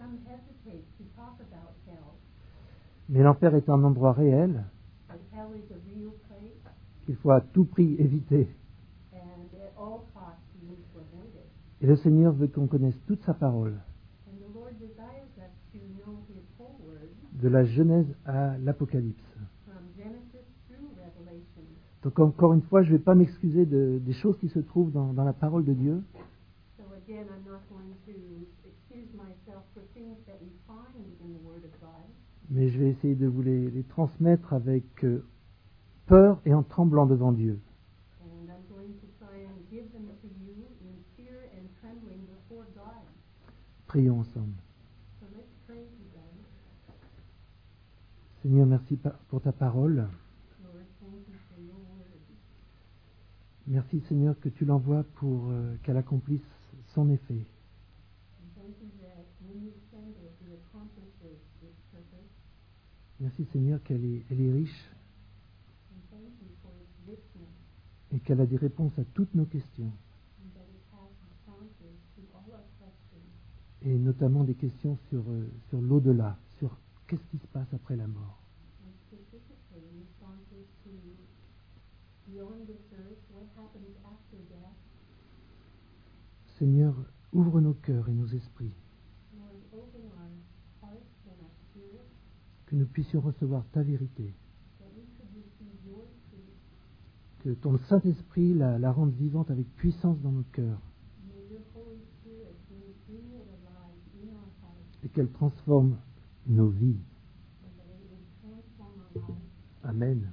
some hesitate to talk about hell, Mais l'enfer est un endroit réel but hell is a real place, qu'il faut à tout prix éviter. and at all costs we need to avoid it. Et le Seigneur veut qu'on connaisse toute sa parole, And the Lord desires us to know His whole word de la Genèse à l'Apocalypse. from Genesis through Revelation. Donc encore une fois, je ne vais pas m'excuser des choses qui se trouvent dans la parole de Dieu, So again, I'm not going to excuse myself for things that we find in the Word of God, mais je vais essayer de vous les transmettre avec peur et en tremblant devant Dieu. and I'm going to try and give them to you in fear and trembling before God. Prions ensemble. So let's pray together. Seigneur, merci pour ta parole. Lord, thank you for your word. Merci Seigneur que tu l'envoies pour qu'elle accomplisse son effet. And thank you that when you send it, it accomplishes its purpose. Merci Seigneur qu'elle est riche And thank you for its richness, et qu'elle a des réponses à toutes nos questions, and that it has responses to all our questions, et notamment des questions sur l'au-delà, sur qu'est-ce qui se passe après la mort. and specifically responses to beyond this earth, what happens after death. Seigneur, ouvre nos cœurs et nos esprits, Lord, open our hearts and our spirits, que nous puissions recevoir ta vérité, that we could receive your truth. que ton Saint-Esprit la rende vivante avec puissance dans nos cœurs, May your Holy Spirit bring it alive in our hearts, et qu'elle transforme nos vies. and that it would transform our lives. Amen.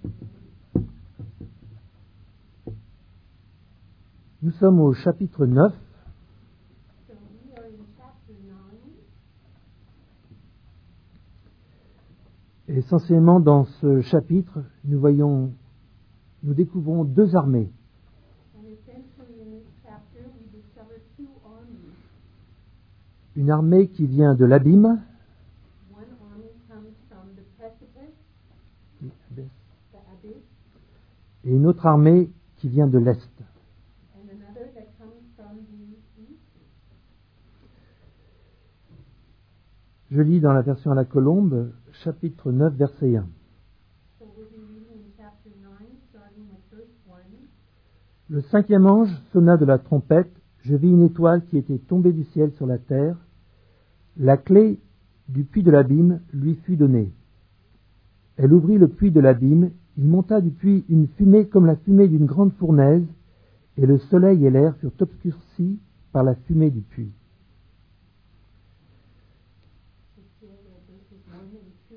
Nous sommes au chapitre 9. So we are in chapter 9. Et essentiellement dans ce chapitre, nous découvrons deux armées. And essentially in this chapter, we discover two armies. Une armée qui vient de l'abîme, One army comes from the precipice, the abyss, et une autre armée qui vient de l'est. and another that comes from the east. Je lis dans la version à la colombe, chapitre 9, verset 1. So we'll be reading in chapter 9, starting with verse 1. Le cinquième ange sonna de la trompette, je vis une étoile qui était tombée du ciel sur la terre. La clé du puits de l'abîme lui fut donnée. Elle ouvrit le puits de l'abîme, il monta du puits une fumée comme la fumée d'une grande fournaise, et le soleil et l'air furent obscurcis par la fumée du puits. It's still verses 1 and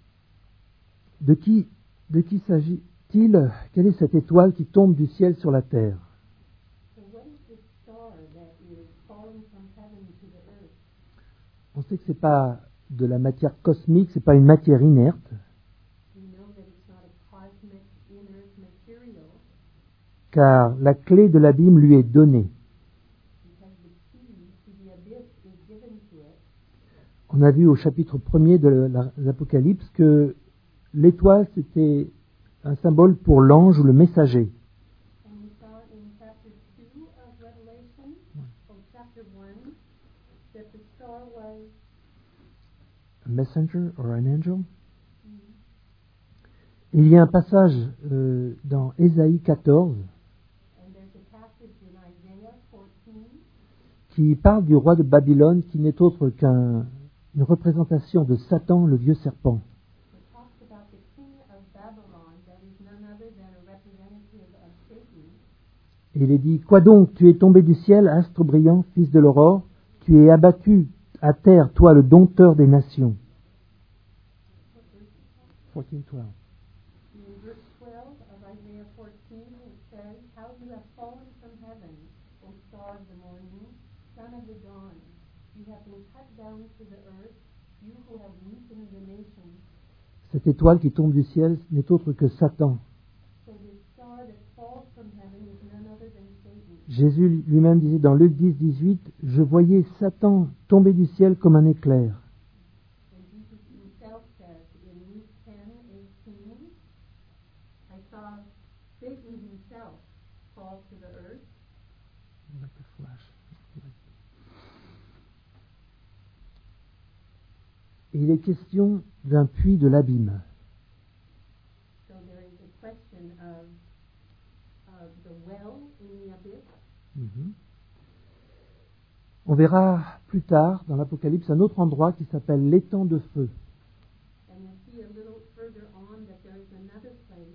2. De qui s'agit-il? Quelle est cette étoile qui tombe du ciel sur la terre? So what is this star that is falling from heaven to the earth? On sait que c'est pas de la matière cosmique, c'est pas une matière inerte, We know that it's not a cosmic inert material, car la clé de l'abîme lui est donnée. because the key to the abyss is given to it. On a vu au chapitre 1er de l'Apocalypse que l'étoile, c'était un symbole pour l'ange ou le messager. And we saw in chapter 2 of Revelation, or chapter 1, that the star was A messenger or an angel. Il y a un passage dans Ésaïe 14 and there's a passage in Isaiah 14 qui parle du roi de Babylone qui n'est autre qu'une représentation de Satan, le vieux serpent. that talks about the king of Babylon, that is none other than a representative of Satan. Et il est dit, quoi donc, tu es tombé du ciel, astre brillant, fils de l'aurore, tu es abattu à terre, toi le dompteur des nations. 14:12. In verse 12 of Isaiah 14, it says, How you have fallen from heaven, O star of the morning, son of the dawn. You have been cut down to the earth, you who have weakened the nations. Cette étoile qui tombe du ciel n'est autre que Satan. So this star that falls from heaven is none other than Satan. Jésus lui-même disait dans Luc 10:18, je voyais Satan tomber du ciel comme un éclair. And Jesus himself says in Luke 10:18, I saw Satan himself fall to the earth. Et il est question d'un puits de l'abîme. So there is a question of the well in the abyss. Mhm. On verra plus tard dans l'Apocalypse un autre endroit qui s'appelle l'étang de feu. And you'll see a little further on that there is another place.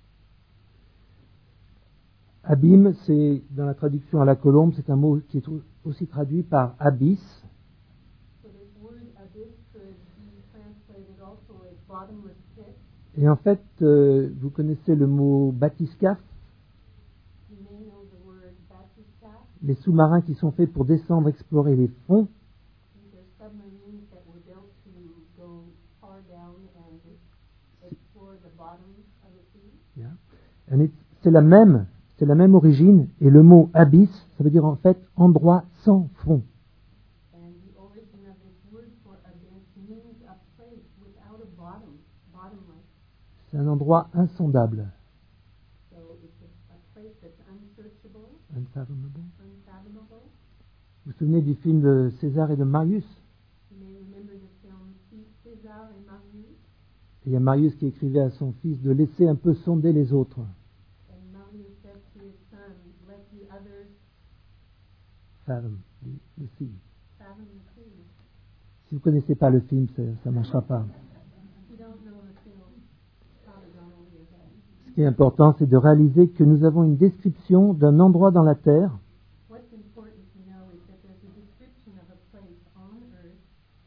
Abîme, c'est, dans la traduction à la colombe, c'est un mot qui est aussi traduit par abysse. So this word abyss could be translated also as bottomless pit. Et en fait, vous connaissez le mot bathyscaphe, You may know the word bathyscaphe. les sous-marins qui sont faits pour descendre, explorer les fonds. These are submarines that were built to go far down and explore the bottom of the sea. Yeah. C'est la même origine, et le mot abysse, ça veut dire en fait endroit sans fond. And the origin of this word for abyss means a place without a bottom, bottomless. C'est un endroit insondable. So it's a place that's unsearchable, Unfathomable. unfathomable. Vous vous souvenez du film de César et de Marius? You may remember the film César et Marius. Et il y a Marius qui écrivait à son fils de laisser un peu sonder les autres. And Marius said to his son, let the others Fathom, the sea. fathom the sea. Si vous ne connaissez pas le film, ça ne marchera pas. If you don't know the film, it's probably gone over your head. Ce qui est important, c'est de réaliser que nous avons une description d'un endroit dans la terre What's important to know is that there's a description of a place on earth,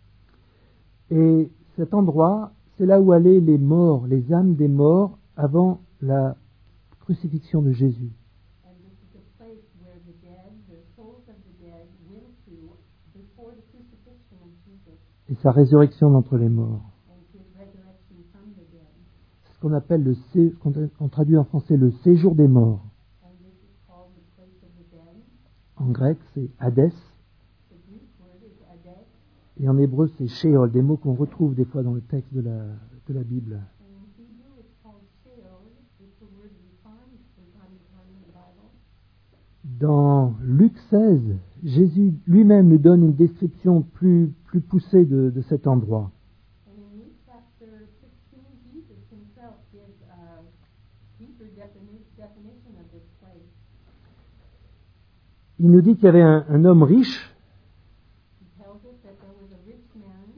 et cet endroit, c'est là où allaient les morts, les âmes des morts avant la crucifixion de Jésus. and this is a place where the dead, the souls of the dead, went to before the crucifixion of Jesus Et sa résurrection d'entre les morts. and his resurrection from the dead. C'est ce qu'on appelle qu'on traduit en français le séjour des morts. And this is called the place of the dead. En grec, c'est Hadès, The Greek word is Hades, et en hébreu, c'est Sheol, des mots qu'on retrouve des fois dans le texte de la Bible. and in Hebrew it's called Sheol. It's a word we find from time to time in the Bible. Dans Luc 16, Jésus lui-même nous donne une description plus poussée de cet endroit. And in Luke chapter 16, Jesus himself gives a deeper definition of this place. Il nous dit qu'il y avait un homme riche, He tells us that there was a rich man,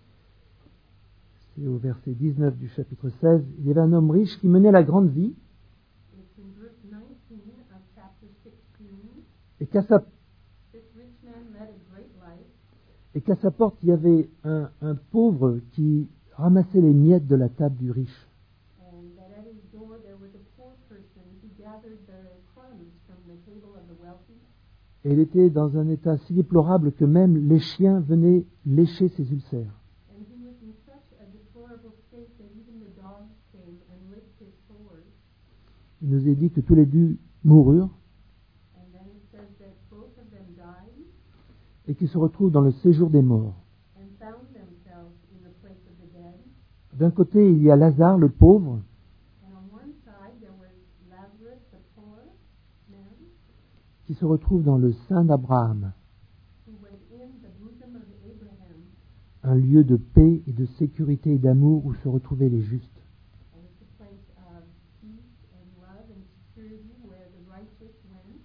c'est au verset 19 du chapitre 16, il y avait un homme riche qui menait la grande vie, it's in verse 19 of chapter 16, et qu'à sa, this rich man led a great life, et qu'à sa porte, il y avait un pauvre qui ramassait les miettes de la table du riche. and that at his door there was a poor person who gathered the crumbs from the table of the wealthy, Et il était dans un état si déplorable que même les chiens venaient lécher ses ulcères. and he was in such a deplorable state that even the dogs came and licked his sores. Il nous est dit que tous les deux moururent And then it says that both of them died et qu'ils se retrouvent dans le séjour des morts. and found themselves in the place of the dead. D'un côté, il y a Lazare, le pauvre, And on one side there was Lazarus, the poor man, qui se retrouve dans le sein d'Abraham, who was in the bosom of Abraham. un lieu de paix et de sécurité et d'amour où se retrouvaient les justes. And it's a place of peace and love and security where the righteous went.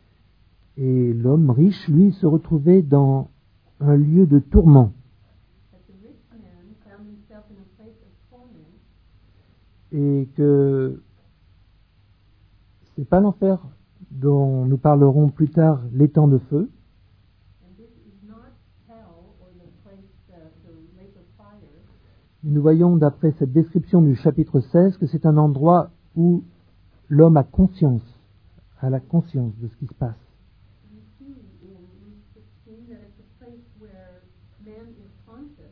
Et l'homme riche, lui, se retrouvait dans un lieu de tourment. But the rich man found himself in a place of torment. Et que c'est pas l'enfer dont nous parlerons plus tard, l'étang de feu, And this is not hell or the place, the lake of fire. mais nous voyons d'après cette description du chapitre 16 que c'est un endroit où l'homme a la conscience de ce qui se passe. You see in Luke 16 that it's a place where man is conscious.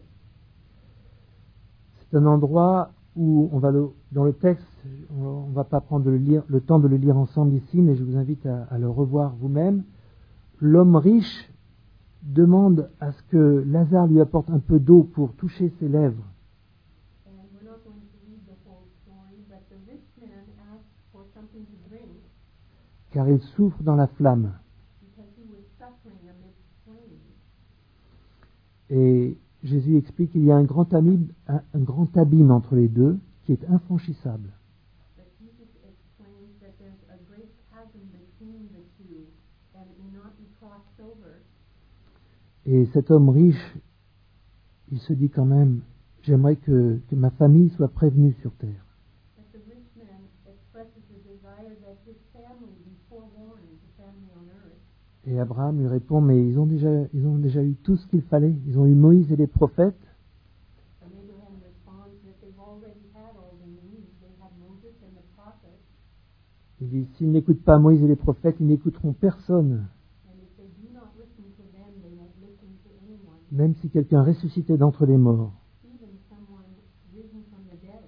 C'est un endroit où dans le texte, on ne va pas prendre le temps de le lire ensemble ici, mais je vous invite à le revoir vous-même. L'homme riche demande à ce que Lazare lui apporte un peu d'eau pour toucher ses lèvres. And we're not going to read the whole story, but the rich man asked for something to drink Car il souffre dans la flamme. because he was suffering amidst flames. Et Jésus explique qu'il y a un grand abîme entre les deux qui est infranchissable. But Jesus explains that there's a great chasm between the two and it may not be crossed over. Et cet homme riche, il se dit quand même, j'aimerais que ma famille soit prévenue sur terre. But the rich man expresses the desire that his family be forewarned, the family on earth. Et Abraham lui répond, mais ils ont déjà eu tout ce qu'il fallait. Ils ont eu Moïse et les prophètes. And Abraham responds that they've already had all they need. They had Moses and the prophets. Il dit, s'ils n'écoutent pas Moïse et les prophètes, ils n'écouteront personne. And if they do not listen to them, they won't listen to anyone, Même si quelqu'un ressuscitait d'entre les morts. even someone risen from the dead.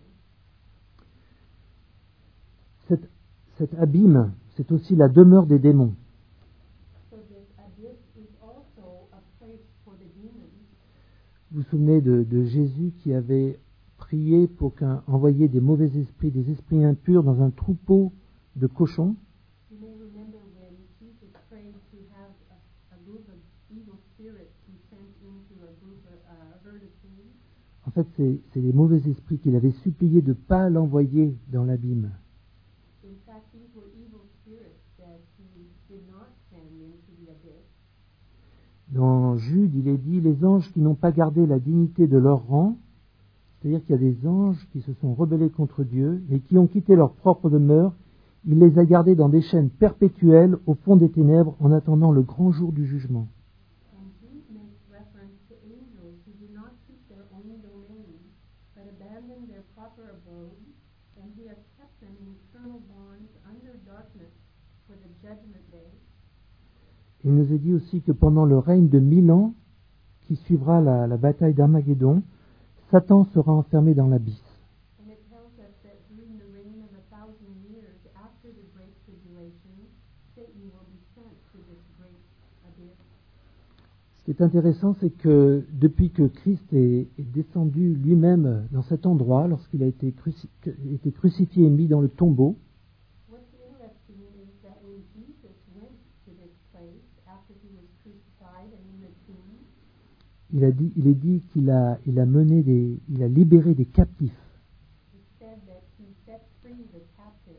Cet abîme, c'est aussi la demeure des démons. So this abyss is also a place for the demons. Vous vous souvenez de Jésus qui avait prié pour envoyer des mauvais esprits, des esprits impurs dans un troupeau de cochons. You may remember when Jesus prayed to have a group of evil spirits be sent into a group of herd of pigs. En fait, c'est les mauvais esprits qu'il avait supplié de ne pas l'envoyer dans l'abîme. In fact, these were evil spirits that he did not send into the abyss. Dans Jude, il est dit, les anges qui n'ont pas gardé la dignité de leur rang, c'est-à-dire qu'il y a des anges qui se sont rebellés contre Dieu et qui ont quitté leur propre demeure, il les a gardés dans des chaînes perpétuelles au fond des ténèbres en attendant le grand jour du jugement. And Jude makes reference to angels who do not keep their own domain, but abandon their proper abode, and he has kept them in eternal bonds under darkness for the judgment day. Il nous est dit aussi que pendant le règne de 1000 ans, qui suivra la bataille d'Armageddon, Satan sera enfermé dans l'abysse. And it tells us that during the reign of 1,000 years after the Great Tribulation, Satan will be sent to this great abyss. Ce qui est intéressant, c'est que depuis que Christ est descendu lui-même dans cet endroit, lorsqu'il a été crucifié et mis dans le tombeau, What's interesting is that when Jesus went to this place after he was crucified and in the tomb, il est dit qu'il a libéré des captifs. it said that he set free the captives.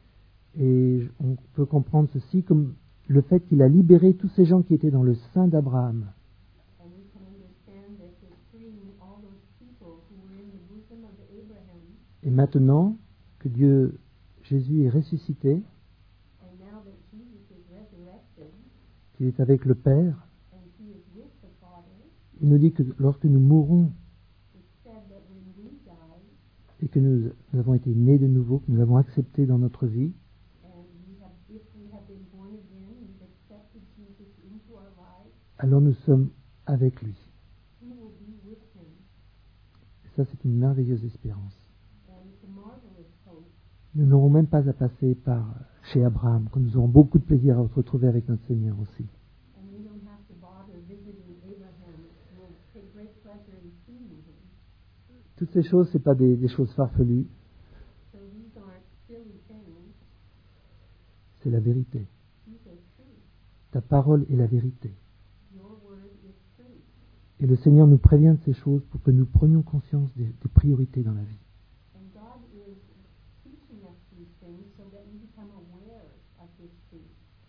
Et on peut comprendre ceci comme le fait qu'il a libéré tous ces gens qui étaient dans le sein d'Abraham. And we can understand that he's freeing all those people who were in the bosom of Abraham. Et maintenant que Jésus est ressuscité, And now that Jesus is resurrected qu'il est avec le Père, and he is with the Father, il nous dit que lorsque nous mourrons it said that when we die, et que nous avons été nés de nouveau, que nous avons accepté dans notre vie, and if we have been born again, we've accepted Jesus into our lives, alors nous sommes avec lui. we will be with him. Et ça, c'est une merveilleuse espérance. And it's a marvelous hope. Nous n'aurons même pas à passer par chez Abraham, que nous aurons beaucoup de plaisir à se retrouver avec notre Seigneur aussi. And we don't have to bother visiting Abraham. We'll take great pleasure in seeing him. Toutes ces choses, ce pas des choses farfelues, So these aren't silly things. c'est la vérité. These are true. Ta parole est la vérité. Your word is true. Et le Seigneur nous prévient de ces choses pour que nous prenions conscience des priorités dans la vie. And God is teaching us these things so that we become aware of His truth.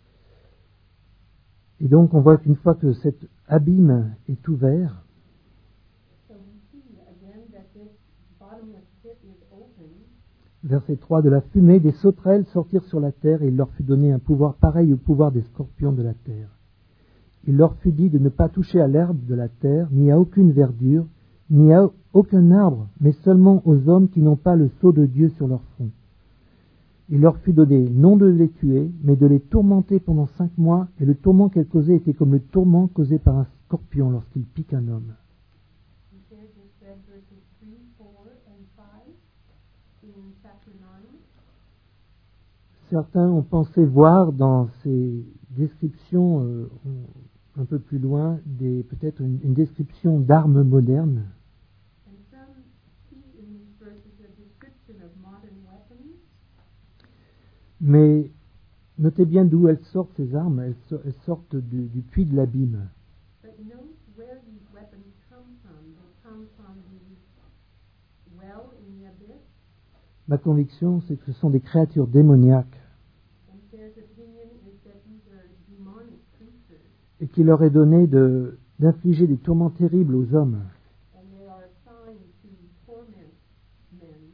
Et donc, on voit qu'une fois que cet abîme est ouvert, So we see again that this bottomless pit is open. verset 3, de la fumée des sauterelles sortirent sur la terre et il leur fut donné un pouvoir pareil au pouvoir des scorpions de la terre. Il leur fut dit de ne pas toucher à l'herbe de la terre, ni à aucune verdure, ni à aucun arbre, mais seulement aux hommes qui n'ont pas le sceau de Dieu sur leur front. Il leur fut donné non de les tuer, mais de les tourmenter pendant 5 mois, et le tourment qu'elles causaient était comme le tourment causé par un scorpion lorsqu'il pique un homme. We there just read verses 3, 4, and 5 in chapter 9. Certains ont pensé voir dans ces descriptions un peu plus loin peut-être une description d'armes modernes. And some see in these verses a description of modern weapons. Mais notez bien d'où elles sortent ces armes. Elles sortent du puits de l'abîme. But note where these weapons come from. come from the well in the abyss, Ma conviction, c'est que ce sont des créatures démoniaques and Sarah's opinion is that these are demonic creatures, et qu'il leur est donné d'infliger des tourments terribles aux hommes. and they are assigned to torment men.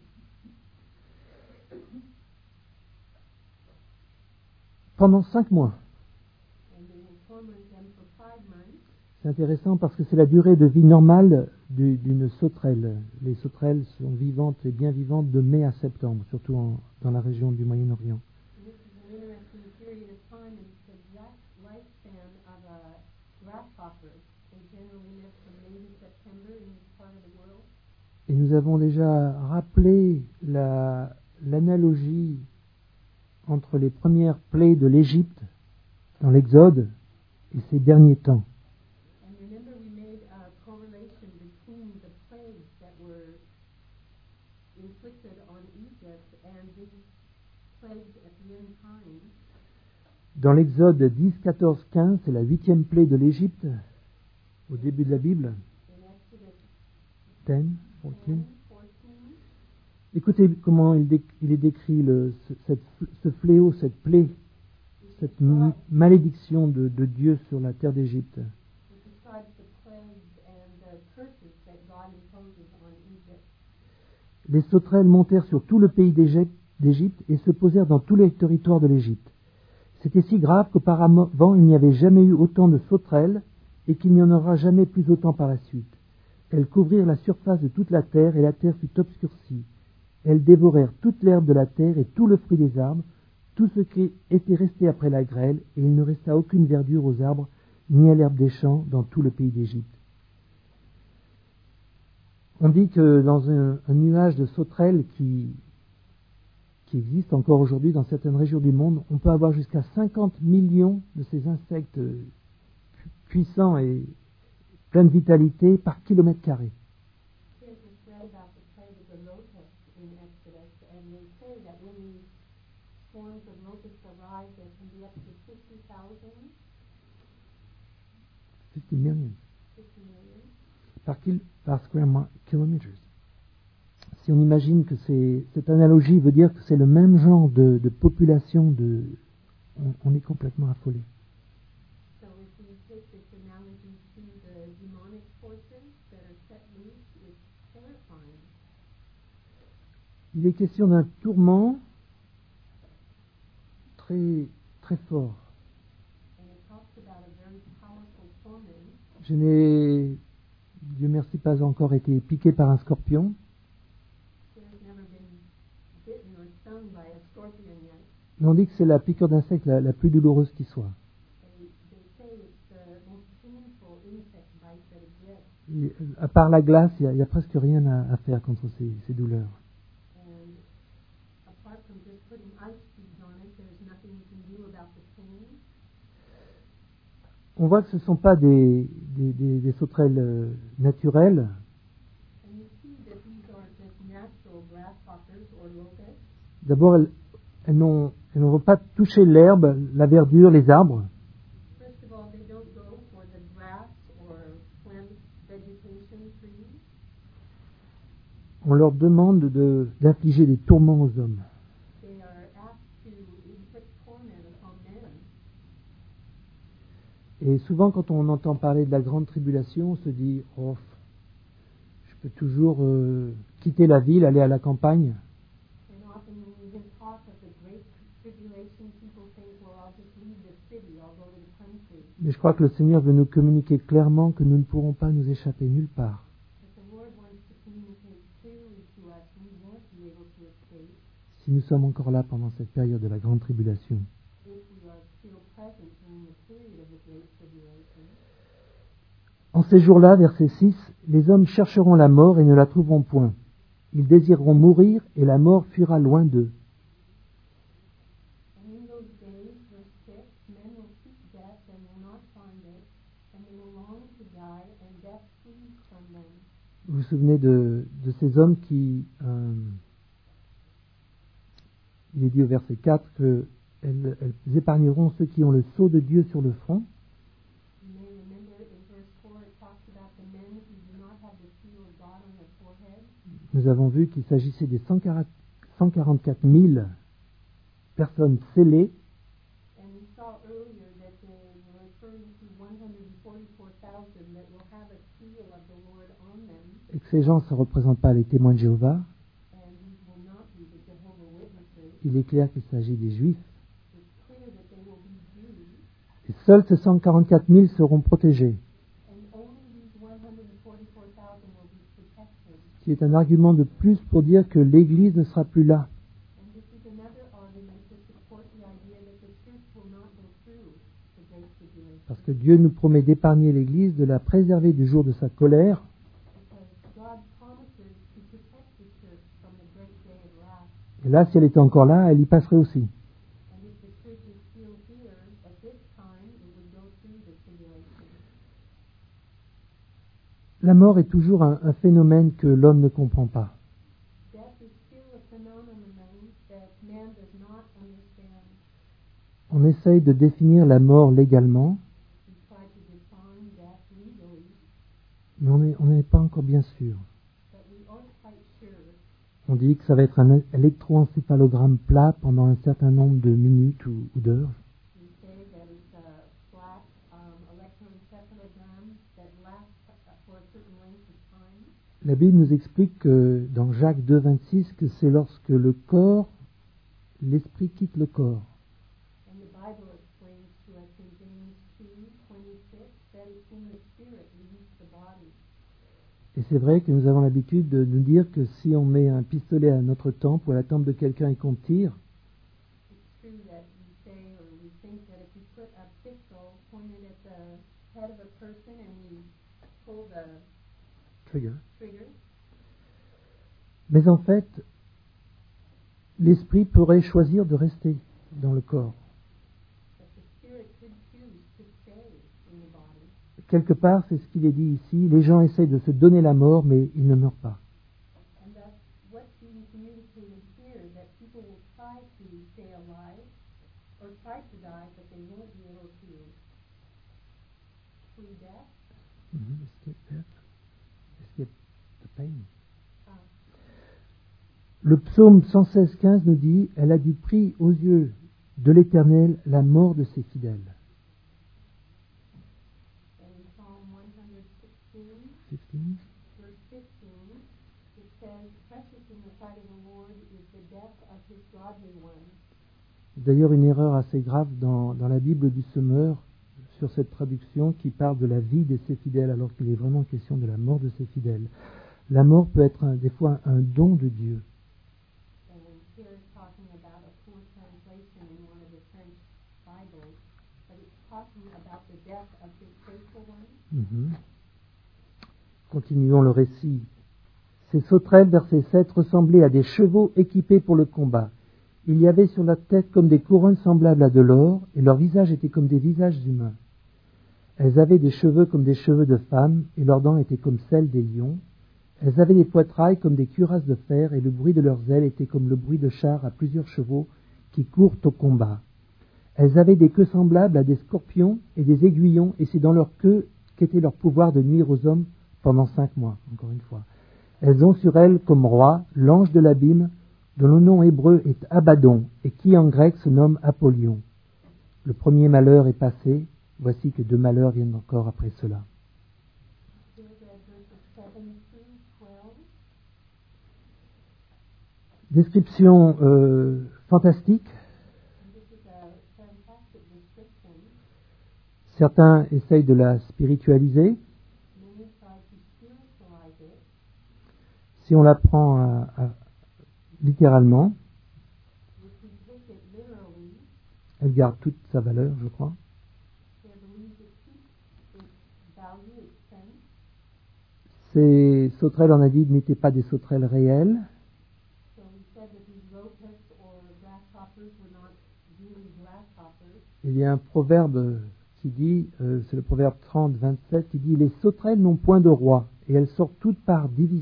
Pendant 5 mois. And they will torment them for 5 months. C'est intéressant parce que c'est la durée de vie normale d'une sauterelle. Les sauterelles sont vivantes et bien vivantes de mai à septembre, surtout dans la région du Moyen-Orient. And this is an interesting period of time. It's the exact lifespan of a grasshopper. They generally live from May to September in this part of the world. Et nous avons déjà rappelé l'analogie entre les premières plaies de l'Égypte dans l'Exode et ces derniers temps. And remember, we made a correlation between the plagues that were inflicted on Egypt and these plagues at the end time. Dans l'Exode 10, 14, 15, c'est la 8e plaie de l'Égypte, au début de la Bible. In Exodus 10, 14. 10, 14, Écoutez comment il est décrit ce fléau, cette plaie, cette malédiction de Dieu sur la terre d'Égypte. it describes the plagues and the curses that God imposes on Egypt. Les sauterelles montèrent sur tout le pays d'Égypte et se posèrent dans tous les territoires de l'Égypte. C'était si grave qu'auparavant il n'y avait jamais eu autant de sauterelles et qu'il n'y en aura jamais plus autant par la suite. Elles couvrirent la surface de toute la terre et la terre fut obscurcie. Elles dévorèrent toute l'herbe de la terre et tout le fruit des arbres, tout ce qui était resté après la grêle, et il ne resta aucune verdure aux arbres, ni à l'herbe des champs dans tout le pays d'Égypte. On dit que dans un nuage de sauterelles qui existe encore aujourd'hui dans certaines régions du monde, on peut avoir jusqu'à 50 millions de ces insectes puissants et pleins de vitalité par kilomètre carré. Here's this thread about the plague of the locusts in Exodus, and they say that when these swarms of locusts arrive, there can be up to 50,000, 50 million 50 million. par square kilometers. Si on imagine que cette analogie veut dire que c'est le même genre de population, on est complètement affolé. So if we take this analogy to the demonic forces that are set loose, it's terrifying. Il est question d'un tourment très, très fort. And it talks about a very powerful torment. Je n'ai, Dieu merci, pas encore été piqué par un scorpion, There's never been bitten or stung by a scorpion yet. mais on dit que c'est la piqûre d'insecte la plus douloureuse qui soit. They say it's the most painful insect bite that exists. Et, à part la glace, il n'y a presque rien à faire contre ces douleurs. And apart from just putting ice cubes on it, there's nothing you can do about the pain. On voit que ce ne sont pas des sauterelles naturelles. And you see that these are just natural grasshoppers or locusts. D'abord, elles ne vont pas toucher l'herbe, la verdure, les arbres. First of all, they don't go for the grass or plant vegetation trees. On leur demande d'infliger des tourments aux hommes. They are asked to inflict torment upon men. Et souvent, quand on entend parler de la grande tribulation, on se dit « Oh, je peux toujours quitter la ville, aller à la campagne. And often when we hear talk of the great tribulation, people think, well, I'll just leave the city, I'll go to the country. » Mais je crois que le Seigneur veut nous communiquer clairement que nous ne pourrons pas nous échapper nulle part. But the Lord wants to communicate clearly to us we won't be able to escape Si nous sommes encore là pendant cette période de la grande tribulation. if we are still present during the period of the great tribulation. En ces jours-là, verset 6, les hommes chercheront la mort et ne la trouveront point. Ils désireront mourir et la mort fuira loin d'eux. And in those days, verse 6, men will seek death and will not find it, and they will long to die, and death flees from them. Vous vous souvenez de ces hommes qui, il est dit au verset 4 qu'elles épargneront ceux qui ont le sceau de Dieu sur le front. You may remember in verse 4 it talks about the men who do not have the seal of nous avons vu qu'il s'agissait des 144 000 personnes scellées, And we saw earlier that they were referring to 144,000 that will have a seal of the Lord on them, et que ces gens, ça ne représente pas les témoins de Jéhovah. and these will not be the Jehovah Witnesses. Il est clair qu'il s'agit des Juifs. It's clear that they will be Jews, Et seuls ces 144 000 seront protégés, and only these 144,000 will be protected. ce qui est un argument de plus pour dire que l'Église ne sera plus là. And this is another argument to support the idea that the church will not go through the Great Tribulation. Parce que Dieu nous promet d'épargner l'Église, de la préserver du jour de sa colère, Because God promises to protect the church from the great day of wrath. et là, si elle était encore là, elle y passerait aussi. And if the church is still here at this time, it would go through the tribulation. La mort est toujours un phénomène que l'homme ne comprend pas. Death is still a phenomenon that man does not understand. On essaye de définir la mort légalement, We try to define death legally, mais on n'est pas encore bien sûr. but we aren't quite sure. On dit que ça va être un électroencéphalogramme plat pendant un certain nombre de minutes ou d'heures. We say that it's a flat electroencephalogram that lasts for a certain length of time. La Bible nous explique que dans Jacques 2,26 que c'est lorsque le corps, l'esprit quitte le corps. And the Bible explains to us in James 2:26 that it's when the spirit leaves the body. Et c'est vrai que nous avons l'habitude de nous dire que si on met un pistolet à notre tempe ou à la tempe de quelqu'un et qu'on tire, It's true that we say or we think that if we put a pistol pointed at the head of a person and we pull the trigger. trigger, Mais en fait, l'esprit pourrait choisir de rester dans le corps. that the spirit could choose to stay in the body. Quelque part, c'est ce qu'il est dit ici, les gens essayent de se donner la mort, mais ils ne meurent pas. And that's what's being communicated here, that people will try to stay alive or try to die, but they won't be able to flee death. Escape death. Escape the pain. Uh, Le psaume 116,15 nous dit « Elle a du prix aux yeux de l'Éternel la mort de ses fidèles. and in Psalm 116, 15. verse 15, it says, "Precious in the sight of the Lord is the death of his godly ones." D'ailleurs, une erreur assez grave dans la Bible du Semeur sur cette traduction qui parle de la vie de ses fidèles alors qu'il est vraiment question de la mort de ses fidèles. La mort peut être des fois un don de Dieu. And here it's talking about a poor translation in one of the French Bibles, but it's talking about the death of his faithful ones. Continuons le récit. Ces sauterelles, verset 7, ressemblaient à des chevaux équipés pour le combat. Il y avait sur la tête comme des couronnes semblables à de l'or, et leurs visages étaient comme des visages humains. Elles avaient des cheveux comme des cheveux de femmes, et leurs dents étaient comme celles des lions. Elles avaient des poitrails comme des cuirasses de fer, et le bruit de leurs ailes était comme le bruit de chars à plusieurs chevaux qui courent au combat. Elles avaient des queues semblables à des scorpions et des aiguillons, et c'est dans leur queue qu'était leur pouvoir de nuire aux hommes pendant 5 mois, encore une fois. Elles ont sur elles comme roi l'ange de l'abîme, dont le nom hébreu est Abaddon, et qui en grec se nomme Apollyon. Le premier malheur est passé, voici que 2 malheurs viennent encore après cela. Here read verses 7 through 12. Description fantastique. And this is a fantastic description. Certains essayent de la spiritualiser. Many try to spiritualize it. Si on la prend littéralement, If we take it literally, elle garde toute sa valeur, je crois. I believe it keeps its value, its sense. Ces sauterelles, on a dit, n'étaient pas des sauterelles réelles. So we said that these locusts or grasshoppers were not really grasshoppers. Il y a un proverbe qui dit, c'est le proverbe 30, 27, qui dit « Les sauterelles n'ont point de roi, et elles sortent toutes par division. »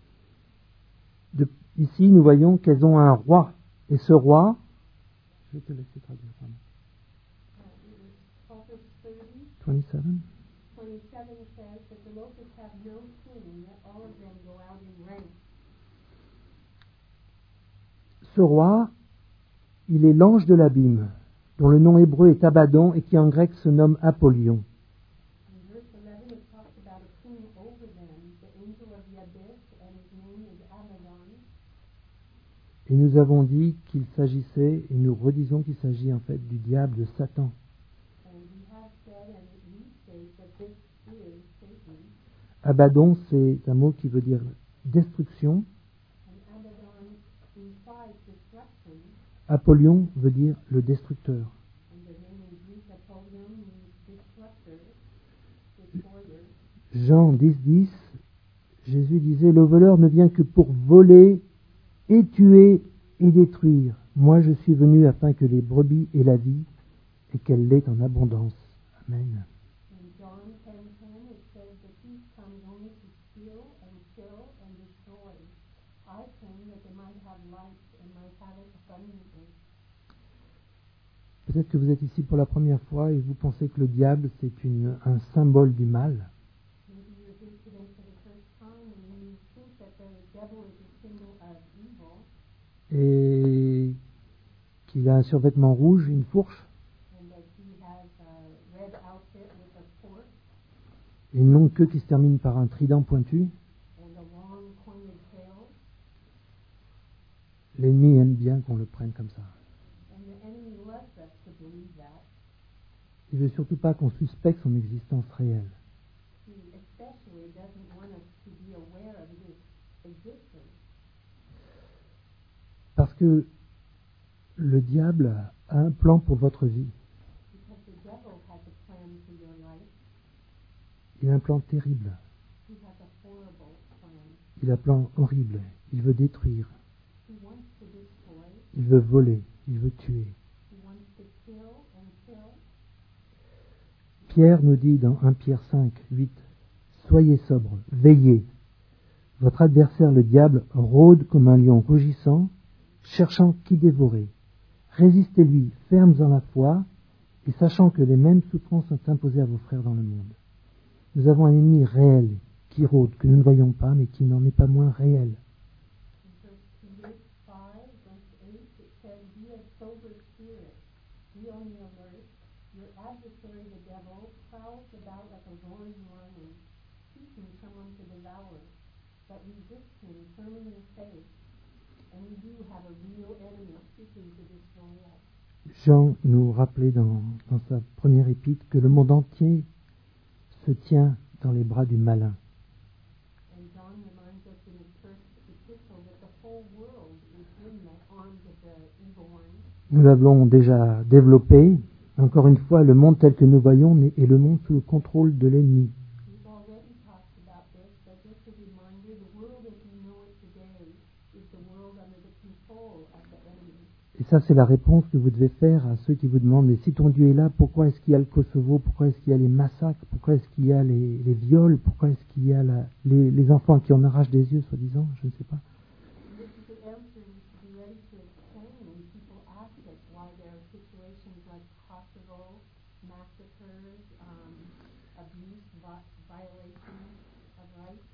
Ici, nous voyons qu'elles ont un roi, et ce roi... Je vais te laisser traduire, pardon. It was Proverbs 30, 27. 27 says that the locusts have no king, yet all of them go out in ranks. Ce roi, il est l'ange de l'abîme, dont le nom hébreu est Abaddon et qui en grec se nomme Apollyon. In verse 11, it talks about a king over them, the angel of the abyss, and his name is Abaddon. Et nous avons dit qu'il s'agissait, et nous redisons qu'il s'agit en fait du diable, de Satan. And we have said, and we state, that this is Satan. Abaddon, c'est un mot qui veut dire destruction. And Abaddon implies destruction. Apollyon veut dire le destructeur. And the name in Greek, Apollyon, means destructor, destroyer. Jean 10, Jésus disait, le voleur ne vient que pour voler et tuer et détruire. Moi je suis venu afin que les brebis aient la vie et qu'elle l'ait en abondance. Amen. In John 10:10, it says, the thief comes only to steal and kill and destroy. I came that they might have life and might have it abundantly. Peut-être que vous êtes ici pour la première fois et vous pensez que le diable c'est un symbole du mal. Maybe you're here today for the first time and you think that the devil is a symbol of evil Et qu'il a un survêtement rouge, une fourche, and that he has a red outfit with a fork et une longue queue qui se termine par un trident pointu. and a long pointed tail. L'ennemi aime bien qu'on le prenne comme ça. And the enemy loves us to believe that. Il ne veut surtout pas qu'on suspecte son existence réelle. He especially doesn't want us to be aware of his existence. Parce que le diable a un plan pour votre vie. Because the devil has a plan for your life. Il a un plan terrible. He has a horrible plan. Il a un plan horrible. Il veut détruire. He wants to destroy. Il veut voler. Il veut tuer. He wants to kill and kill. Pierre nous dit dans 1 Pierre 5, 8, « Soyez sobres, veillez. Votre adversaire le diable rôde comme un lion rugissant, cherchant qui dévorer. Résistez-lui, fermes dans la foi, et sachant que les mêmes souffrances sont imposées à vos frères dans le monde. » Nous avons un ennemi réel qui rôde, que nous ne voyons pas, mais qui n'en est pas moins réel. In 1 Peter 5, verse 8, it says, be of sober spirit. Be on the alert. Your adversary, the devil, prowls about like a roaring lion, seeking someone to devour. But resist him firm in your faith. And we do have a real enemy seeking to destroy us. Jean nous rappelait dans sa première épître que le monde entier se tient dans les bras du malin. And John reminds us in his first epistle that the whole world is in the arms of the evil one. Nous l'avons déjà développé. Encore une fois, le monde tel que nous voyons est le monde sous le contrôle de l'ennemi. We've already talked about this, but just a reminder, the world as we know it today is the world under the control of the enemy. Et ça, c'est la réponse que vous devez faire à ceux qui vous demandent, mais si ton Dieu est là, pourquoi est-ce qu'il y a le Kosovo? Pourquoi est-ce qu'il y a les massacres? Pourquoi est-ce qu'il y a les viols? Pourquoi est-ce qu'il y a les enfants qui en arrachent des yeux, soi-disant? Je ne sais pas. And this is the answer we should be ready to explain when people ask us why there are situations like Kosovo, massacres, abuse, violation of rights.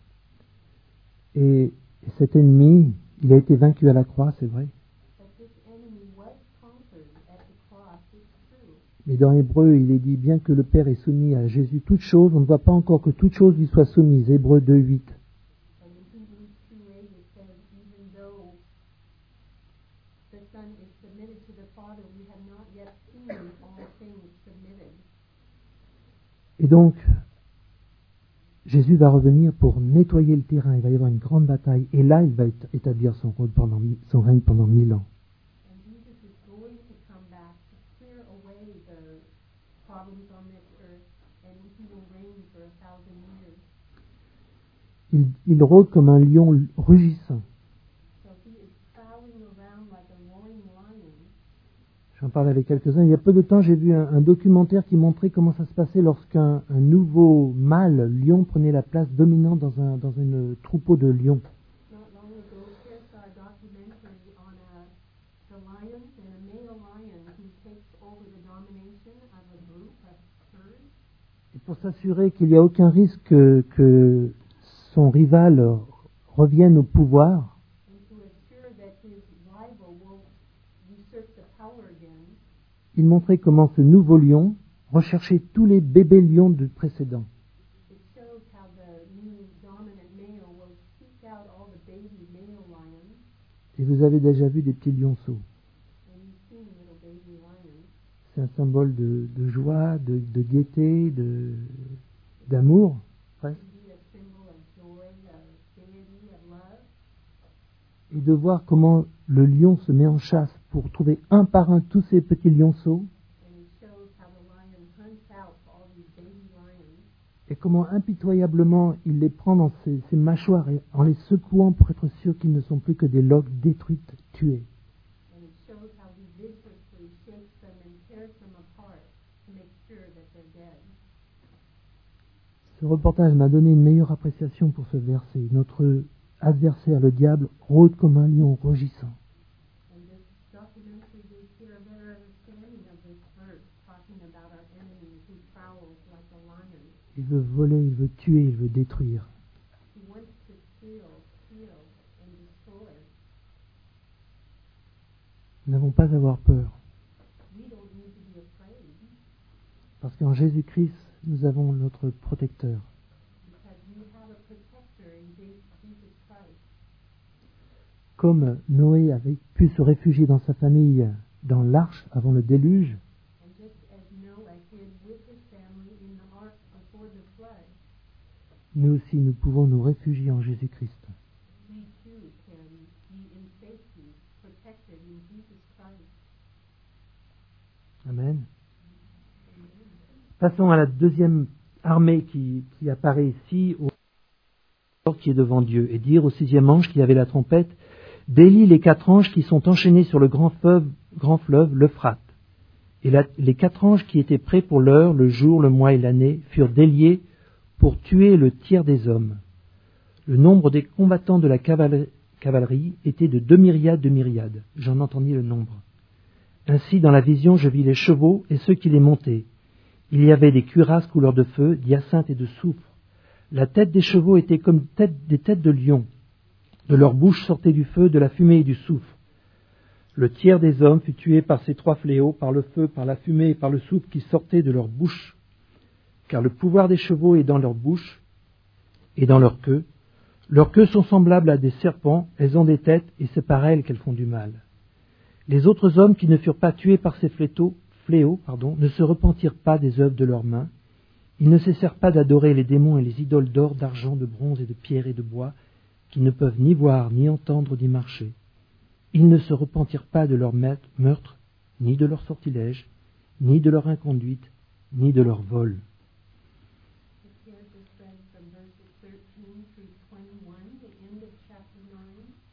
Et cet ennemi, il a été vaincu à la croix, c'est vrai. But this enemy was conquered at the cross, it's true. Mais dans Hébreu, il est dit, bien que le Père ait soumis à Jésus toutes choses, on ne voit pas encore que toutes choses lui soient soumises. Hébreu 2, 8. And in Hebrews 2:8 it says, even though the Son is submitted to the Father, we have not yet seen all things submitted. Et donc, Jésus va revenir pour nettoyer le terrain. Il va y avoir une grande bataille. Et là, il va établir son règne pendant 1000 ans. And Jesus is going to come back to clear away the problems on this earth, and he will reign for 1,000 years. Il rôde comme un lion rugissant. So he is prowling around like a roaring lion. J'en parle avec quelques-uns. Il y a peu de temps, j'ai vu un documentaire qui montrait comment ça se passait lorsqu'un nouveau mâle lion prenait la place dominante dans un troupeau de lions. Not long ago, Pierre saw a documentary on the lions and a male lion who takes over the domination of a group of herd. Et pour s'assurer qu'il n'y a aucun risque que son rival revienne au pouvoir, And to assure that his rival will Il montrait comment ce nouveau lion recherchait tous les bébés lions du précédent. It shows how the new dominant male will seek out all the baby male lions, Et vous avez déjà vu des petits lionceaux. and you've seen little baby lions. C'est un symbole de joie, de gaieté, d'amour, presque. It can be a symbol of joy, of gaiety, of love. Et de voir comment le lion se met en chasse pour trouver un par un tous ces petits lionceaux, And it shows how the lion hunts out all these baby lions, et comment impitoyablement il les prend dans ses mâchoires et en les secouant pour être sûr qu'ils ne sont plus que des loques détruites, tuées. and it shows how he viciously shakes them and tears them apart to make sure that they're dead. Ce reportage m'a donné une meilleure appréciation pour ce verset. Notre adversaire, le diable, rôde comme un lion rugissant. And this documentary gives here a better understanding of this verse, talking about our enemy who prowls like a lion. Il veut voler, il veut tuer, il veut détruire. He wants to steal, kill, and destroy. Nous n'avons pas à avoir peur, We don't need to be afraid parce qu'en Jésus-Christ, nous avons notre protecteur. because we have a protector in Jesus Christ. Comme Noé avait pu se réfugier dans sa famille dans l'arche avant le déluge, And just as Noah hid with his family in the ark before the flood, nous aussi nous pouvons nous réfugier en Jésus-Christ. we too can be in safety, protected in Jesus Christ. Amen. Passons à la deuxième armée qui apparaît ici, qui est devant Dieu, et dire au sixième ange qui avait la trompette, délie les 4 anges qui sont enchaînés sur le grand fleuve l'Euphrate. Et les 4 anges qui étaient prêts pour l'heure, le jour, le mois et l'année, furent déliés pour tuer le tiers des hommes. Le nombre des combattants de la cavalerie était de 2 myriades de myriades. J'en entendis le nombre. Ainsi, dans la vision, je vis les chevaux et ceux qui les montaient. Il y avait des cuirasses couleur de feu, d'hyacinthe et de soufre. La tête des chevaux était comme des têtes de lions. De leur bouche sortait du feu, de la fumée et du soufre. Le tiers des hommes fut tué par ces 3 fléaux, par le feu, par la fumée et par le soufre qui sortaient de leur bouche. Car le pouvoir des chevaux est dans leur bouche et dans leur queue. Leurs queues sont semblables à des serpents, elles ont des têtes et c'est par elles qu'elles font du mal. Les autres hommes qui ne furent pas tués par ces fléaux, ne se repentirent pas des œuvres de leurs mains. Ils ne cessèrent pas d'adorer les démons et les idoles d'or, d'argent, de bronze et de pierre et de bois, qui ne peuvent ni voir, ni entendre, ni marcher. Ils ne se repentirent pas de leur meurtre, ni de leur sortilège, ni de leur inconduite, ni de leur vol. Here just read from verses 13 through 21, the end of chapter 9.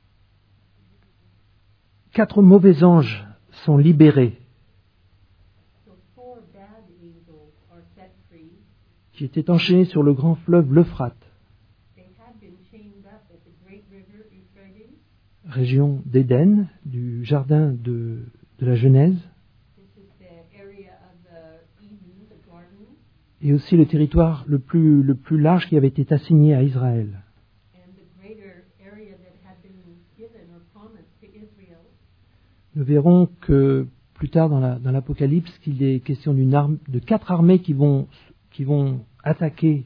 4 mauvais anges sont libérés, So 4 bad angels are set free. qui étaient enchaînés sur le grand fleuve l'Euphrate, They had been chained up at the great river Euphrates. région d'Éden, du jardin de la Genèse, This is the area of the Eden, the garden, et aussi le territoire le plus large qui avait été assigné à Israël. and the greater area that had been given or promised to Israel. Nous verrons que plus tard dans l'Apocalypse qu'il est question de 4 armées qui vont attaquer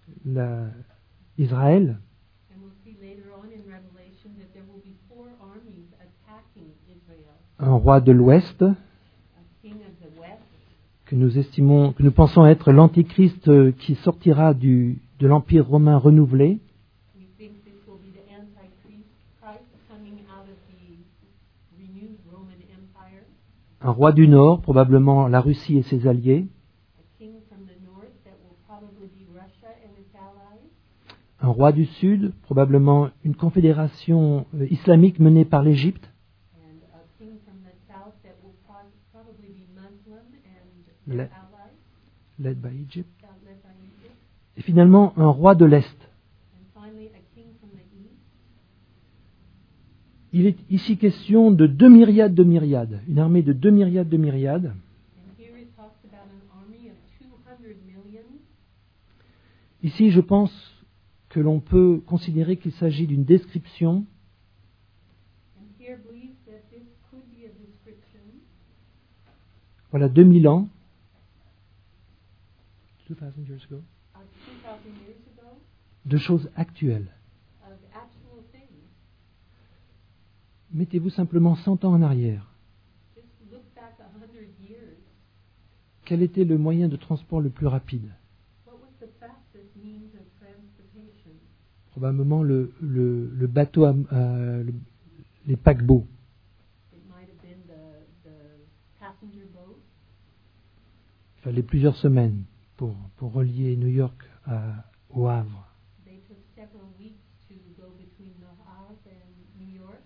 Israël. And we'll see later on in Revelation that there will be 4 armies attacking Israel. Un roi de l'Ouest, A king of the west, que nous pensons être l'Antichrist qui sortira de l'Empire romain renouvelé, we think this will be the Antichrist Christ coming out of the renewed Roman Empire. un roi du Nord, probablement la Russie et ses alliés, A king from the north that will probably be Russia and its allies. un roi du Sud, probablement une confédération islamique menée par l'Égypte, And a king from the south that will probably be Muslim and their allies, led by Egypt, led by Egypt. et finalement un roi de l'Est. And finally, a king from the east. Il est ici question de 2 myriades de myriades, une armée de 2 myriades de myriades. And here it talks about an army of 200 million. Ici, je pense que l'on peut considérer qu'il s'agit d'une description And here believes that this could be a description voilà 2000 ans, 2000 years ago, 2,000 years ago, de choses actuelles. of actual things. Mettez-vous simplement 100 ans en arrière. Just look back 100 years. Quel était le moyen de transport le plus rapide? What was the fastest means of transportation? Probablement le bateau, les paquebots. It might have been the passenger boat. Il fallait plusieurs semaines pour relier New York au Havre. They took several weeks to go between the Havre and New York.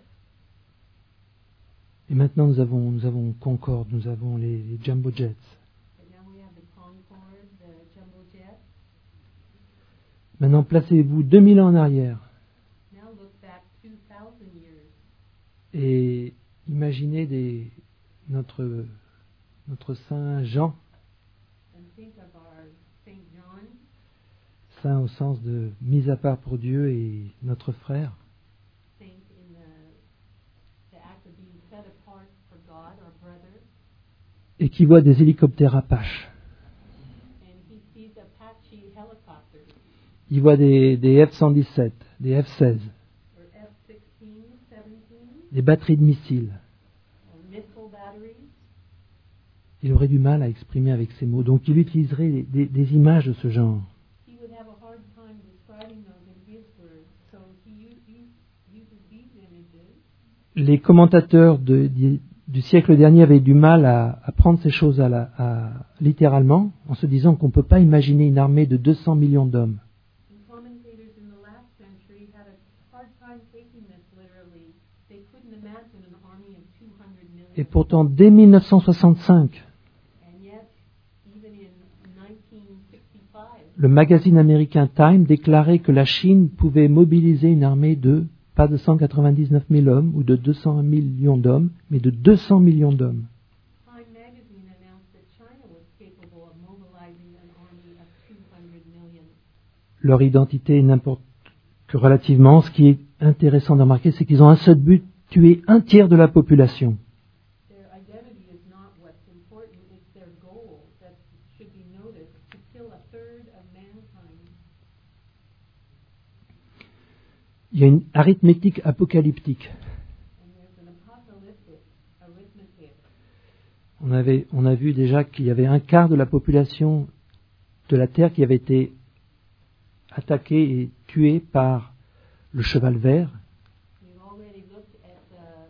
Et maintenant nous avons Concorde, nous avons les jumbo jets. But now we have the Concorde, the jumbo jet. Maintenant placez-vous 2000 ans en arrière Now look back 2,000 years et imaginez notre Saint Jean, and think of our Saint John, saint au sens de mis à part pour Dieu et notre frère, saint in the act of being set apart for God, our brother, et qui voit des hélicoptères Apache. and he sees Apache helicopters Il voit des F-117, des F-16, or F-16, 17, des batteries de missiles. or missile batteries. Il aurait du mal à exprimer avec ces mots. Donc il utiliserait des images de ce genre. He would have a hard time describing those in his words, so he uses these images. Les commentateurs du siècle dernier avaient du mal à prendre ces choses littéralement, en se disant qu'on ne peut pas imaginer une armée de 200 millions d'hommes. And commentators in the last century had a hard time taking this literally. They couldn't imagine an army of 200 million. Et pourtant, dès 1965, And yet, even in 1965, le magazine américain Time déclarait que la Chine pouvait mobiliser une armée de, pas de 199 000 hommes ou de 200 millions d'hommes, mais de 200 millions d'hommes. Time magazine announced that China was capable of mobilizing an army of 200 million. Leur identité n'importe que relativement. Ce qui est intéressant de remarquer, c'est qu'ils ont un seul but, tuer un tiers de la population. Their identity is not what's important, it's their goal that should be noticed, to kill a third of mankind. Il y a une arithmétique apocalyptique. And there's an apocalyptic arithmetic. On a vu déjà qu'il y avait un quart de la population de la Terre qui avait été attaquée et tuée par le cheval vert. We've already looked at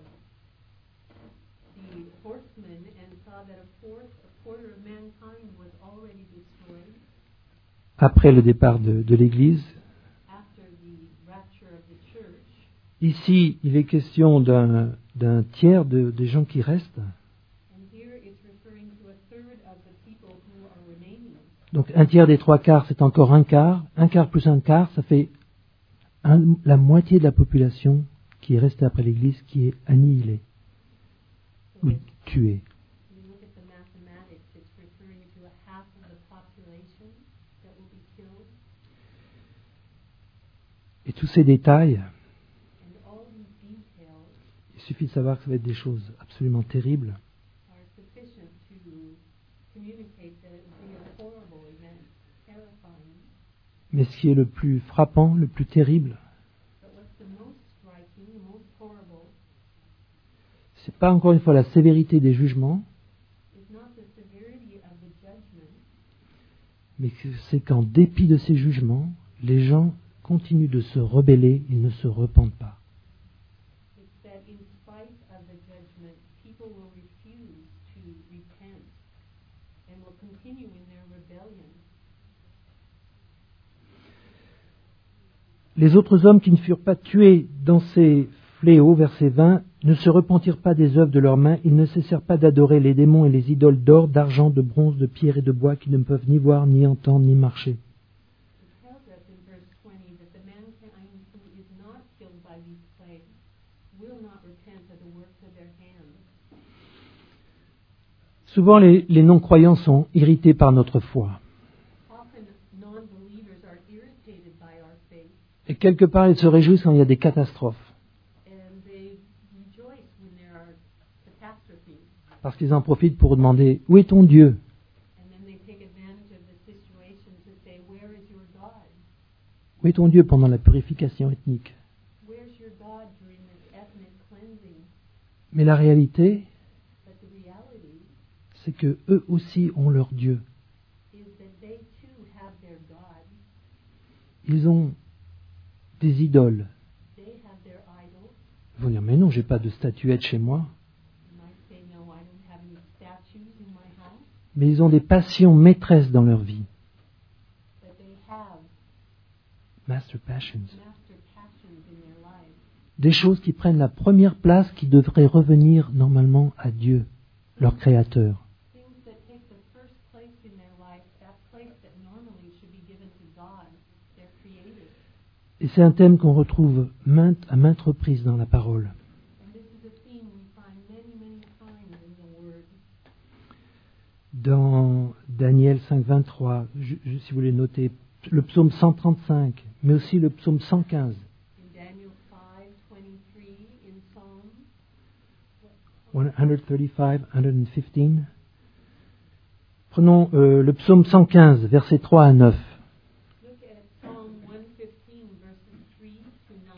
the horsemen and saw that a quarter of mankind was already destroyed Après le départ de l'Église. after the rapture of the church. Ici, il est question d'un tiers des gens qui restent. And here it's referring to a third of the people who are remaining. Donc un tiers des trois quarts, c'est encore un quart plus un quart, ça fait la moitié de la population qui est restée après l'Église, qui est annihilée ou tuée. When you look at the mathematics, it's referring to a half of the population that will be killed. Et tous ces détails, And all these details il suffit de savoir que ça va être des choses absolument terribles. are sufficient to communicate that it will be a horrible event, terrifying. Mais ce qui est le plus frappant, le plus terrible, But what's the most striking, the most horrible, c'est pas encore une fois la sévérité des jugements, is not the severity of the judgment, mais c'est qu'en dépit de ces jugements, les gens continuent de se rebeller, ils ne se repentent pas. it's that in spite of the judgment, people will refuse to repent and will continue in their rebellion. Les autres hommes qui ne furent pas tués dans ces fléaux, verset 20, ne se repentirent pas des œuvres de leurs mains, ils ne cessèrent pas d'adorer les démons et les idoles d'or, d'argent, de bronze, de pierre et de bois qui ne peuvent ni voir, ni entendre, ni marcher. It tells us in verse 20 that the mankind who is not killed by these plagues will not repent of the works of their hands. Souvent, les non-croyants sont irrités par notre foi. Often non-believers are irritated by our faith, Et quelque part, ils se réjouissent quand il y a des catastrophes. and they rejoice when there are catastrophes. Parce qu'ils en profitent pour demander « Où est ton Dieu ?» And then they take advantage of the situation to say, where is your God? Où est ton Dieu pendant la purification ethnique? Where's your God during this ethnic cleansing? Mais la réalité, But the reality c'est que eux aussi ont leur Dieu. is that they too have their God. Ils ont des idoles. They have their idols. Ils vont dire « Mais non, j'ai pas de statuette chez moi. You might say, no, I don't have any statues in my house. » Mais ils ont des passions maîtresses dans leur vie. But they have Master passions. master passions in their lives. Des choses qui prennent la première place, qui devraient revenir normalement à Dieu, leur Créateur. Things that take the first place in their life, that place that normally should be given to God, their Creator. Et c'est un thème qu'on retrouve à maintes reprises dans la parole. And this is a theme we find many, many times in the Word. Dans Daniel 5, 23, si vous voulez noter, le psaume 135, mais aussi le psaume 115. In Daniel 5:23, in Psalm 135, 115. Prenons le psaume 115, versets 3 à 9. Look at Psalm 115, verses 3 to 9.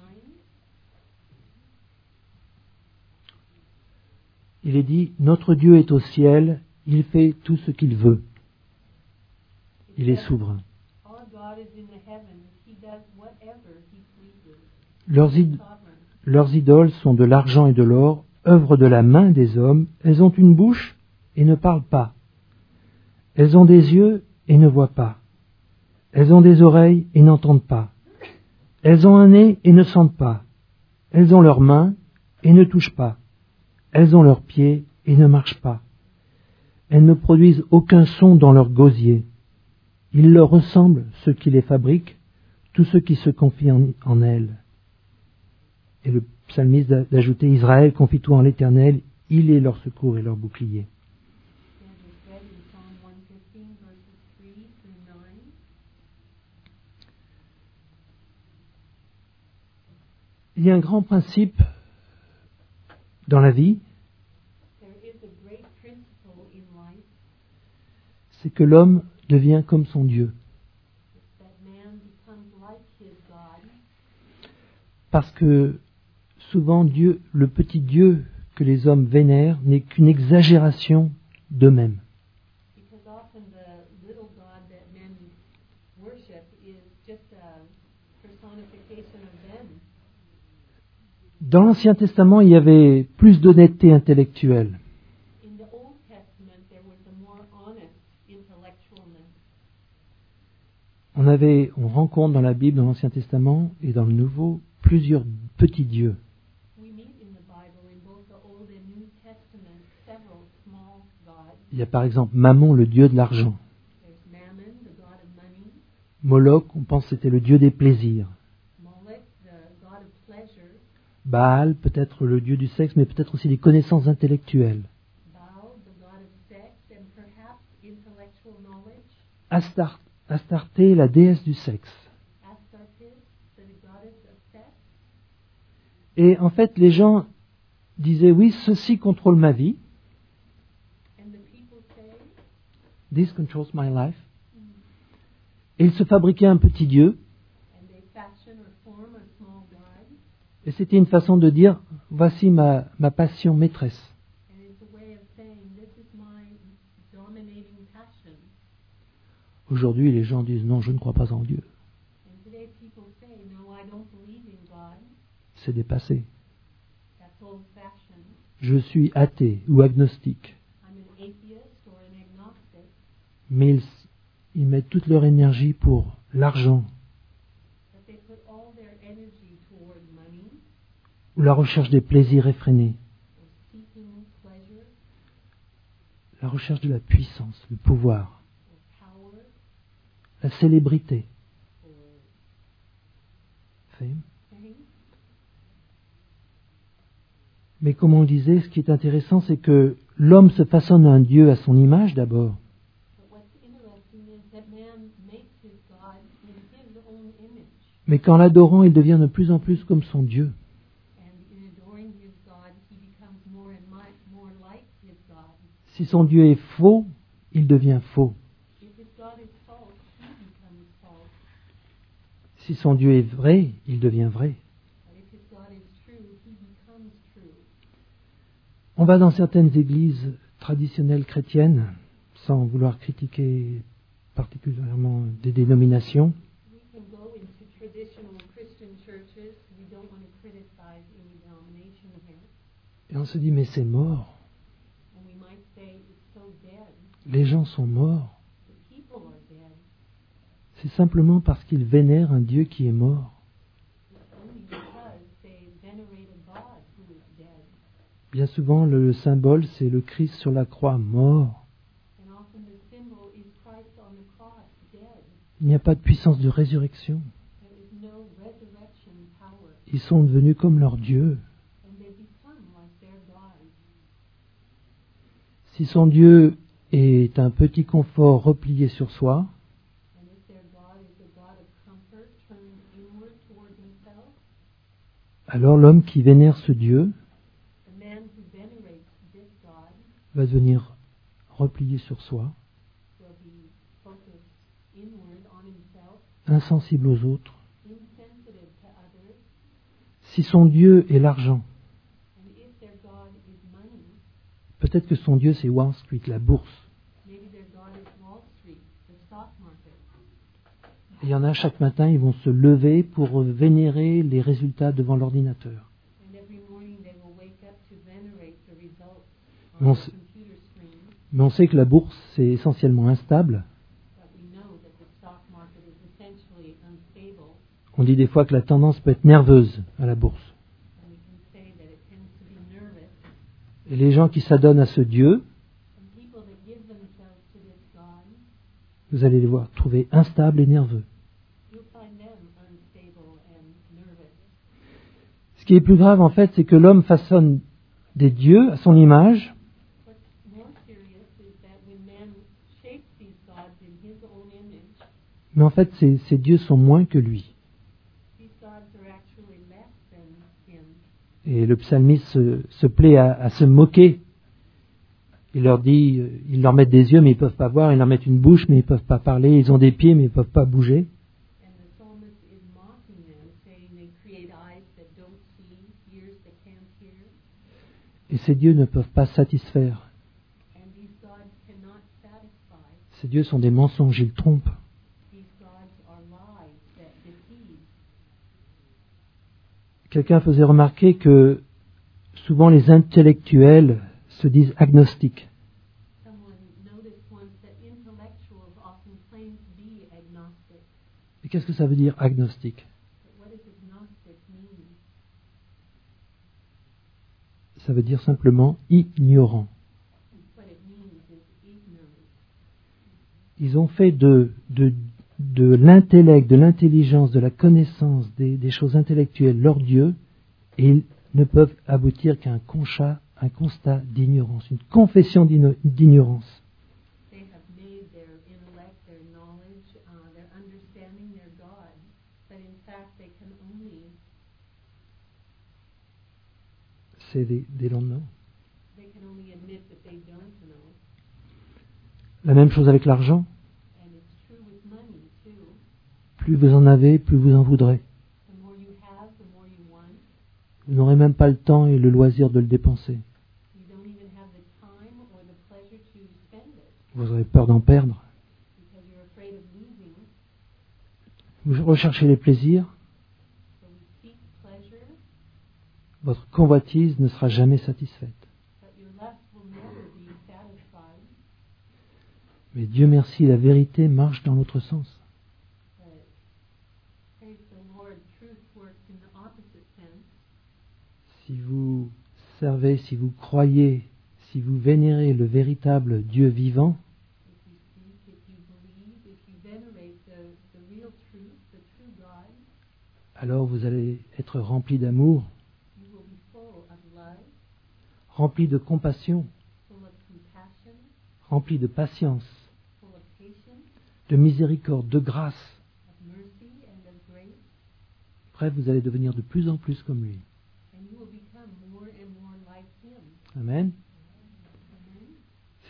Il est dit, notre Dieu est au ciel, il fait tout ce qu'il veut. Il est souverain. Our God is in the heavens. He does whatever He pleases. Leurs, He's id- sovereign. leurs idoles sont de l'argent et de l'or, œuvre de la main des hommes. Elles ont une bouche et ne parlent pas. Elles ont des yeux et ne voient pas. Elles ont des oreilles et n'entendent pas. Elles ont un nez et ne sentent pas. Elles ont leurs mains et ne touchent pas. Elles ont leurs pieds et ne marchent pas. Elles ne produisent aucun son dans leur gosier. Il leur ressemble ceux qui les fabriquent, tous ceux qui se confient en elles. Et le psalmiste d'ajouter, Israël, confie-toi en l'Éternel, il est leur secours et leur bouclier. And is read in Psalm 115, verses 3 through 9. Il y a un grand principe dans la vie, There is a great principle in life c'est que l'homme devient comme son Dieu. that man becomes like his God. Parce que souvent Dieu, le petit Dieu que les hommes vénèrent, n'est qu'une exagération d'eux-mêmes. Because often the little God that men worship is just a personification of them. Dans l'Ancien Testament, il y avait plus d'honnêteté intellectuelle. In the Old Testament, there was a more honest intellectualness. On rencontre dans la Bible, dans l'Ancien Testament et dans le Nouveau, plusieurs petits dieux. We meet in the Bible, in both the Old and New Testament, several small gods. Il y a par exemple Mammon, le dieu de l'argent. There's Mammon, the god of money. Moloch, on pense que c'était le dieu des plaisirs. Molech, the god of pleasure. Baal, peut-être le dieu du sexe, mais peut-être aussi des connaissances intellectuelles. Baal, the god of sex, and perhaps intellectual knowledge. Astarté, la déesse du sexe. Astartes, the goddess of sex. Et en fait, les gens disaient, oui, ceci contrôle ma vie. And the people say, This controls my life. Et ils se fabriquaient un petit dieu. and they fashion or form a small god. Et c'était une façon de dire, voici ma passion maîtresse. And it's a way of saying, this is my dominating passion. Aujourd'hui, les gens disent, non, je ne crois pas en Dieu. And today people say, no, I don't believe in God. C'est dépassé. That's old-fashioned. Je suis athée ou agnostique. I'm an atheist or an agnostic. Mais ils mettent toute leur énergie pour l'argent But they put all their energy toward money ou la recherche des plaisirs effrénés, or seeking pleasure la recherche de la puissance, le pouvoir, or power la célébrité. or Fame. fame. Mais comme on le disait, ce qui est intéressant, c'est que l'homme se façonne un Dieu à son image d'abord. But what's interesting is that man makes his God in his own image. Mais qu'en l'adorant, il devient de plus en plus comme son Dieu. And in adoring his God, he becomes more and more like his God. Si son Dieu est faux, il devient faux. If his God is false, he becomes false. Si son Dieu est vrai, il devient vrai. But if his God is true, he becomes true. On va dans certaines églises traditionnelles chrétiennes, sans vouloir critiquer particulièrement des dénominations, We can go into traditional Christian churches. We don't want to criticize any denomination here. et on se dit mais c'est mort, And we might say it's so dead. les gens sont morts. The people are dead. C'est simplement parce qu'ils vénèrent un Dieu qui est mort. It's only because they venerate a God who is dead. Bien souvent, le symbole, c'est le Christ sur la croix, mort. And often the symbol is Christ on the cross, dead. Il n'y a pas de puissance de résurrection. There is no resurrection power. Ils sont devenus comme leur Dieu. And they become like their God. Si son Dieu est un petit confort replié sur soi, And if their God is a God of comfort, turned inward toward himself, alors l'homme qui vénère ce Dieu the man who venerates this God va devenir replié sur soi, will be focused inward on himself, insensible aux autres. insensitive to others. Si son Dieu est l'argent, And if their God is money, peut-être que son Dieu c'est Wall Street, la bourse. maybe their God is Wall Street, the stock market. Et il y en a chaque matin, ils vont se lever pour vénérer les résultats devant l'ordinateur. And every morning they will wake up to venerate the results Mais on on the s- computer screen. Mais on sait que la bourse c'est essentiellement instable. But we know that the stock market is essentially unstable. On dit des fois que la tendance peut être nerveuse à la bourse. And we can say that it tends to be nervous. Et les gens qui s'adonnent à ce Dieu, And people that give themselves to this God, vous allez les voir trouver instables et nerveux. you'll find them unstable and nervous. Ce qui est plus grave en fait, c'est que l'homme façonne des dieux à son image, What's more serious is that when man shapes these gods in his own image, mais en fait ces dieux sont moins que lui. these gods are actually less than him. Et le psalmiste se plaît à se moquer. Il leur dit, ils leur mettent des yeux mais ils ne peuvent pas voir, ils leur mettent une bouche mais ils ne peuvent pas parler, ils ont des pieds mais ils ne peuvent pas bouger. And the psalmist is mocking them, saying they create eyes that don't see, ears that can't hear, Et ces dieux ne peuvent pas satisfaire. and these gods cannot satisfy. Ces dieux sont des mensonges, ils trompent. These gods are lies that deceive. Quelqu'un faisait remarquer que souvent les intellectuels se disent agnostiques. Someone noticed once that intellectuals often claim to be agnostic. Et qu'est-ce que ça veut dire agnostique? But what does agnostic mean? Ça veut dire simplement ignorant. What it means is ignorant. Ils ont fait de l'intellect, de l'intelligence, de la connaissance, des choses intellectuelles leur Dieu, et ils ne peuvent aboutir qu'à un constat d'ignorance, une confession d'ignorance. They have made their intellect, their knowledge, their understanding their God, but in fact they can only C'est des lendemains. admit that they don't know. La même chose avec l'argent. And it's true with money too. Plus vous en avez, plus vous en voudrez. The more you have, the more you want. Vous n'aurez même pas le temps et le loisir de le dépenser. You don't even have the time or the pleasure to spend it Vous aurez peur d'en perdre. because you're afraid of losing. Vous recherchez les plaisirs. So we seek pleasure, Votre convoitise ne sera jamais satisfaite. but your lust will never be satisfied. Mais Dieu merci, la vérité marche dans l'autre sens. But praise the Lord, truth works in the opposite sense. Si vous servez, si vous croyez, si vous vénérez le véritable Dieu vivant, If you seek, if you believe, if you venerate the real truth, the true God, alors vous allez être rempli d'amour, you will be full of love, rempli de compassion, full of compassion, rempli de patience, full of patience, de miséricorde, de grâce. of mercy, and of grace, Bref, vous allez devenir de plus en plus comme lui. and you will become more and more like Him. Amen. Amen.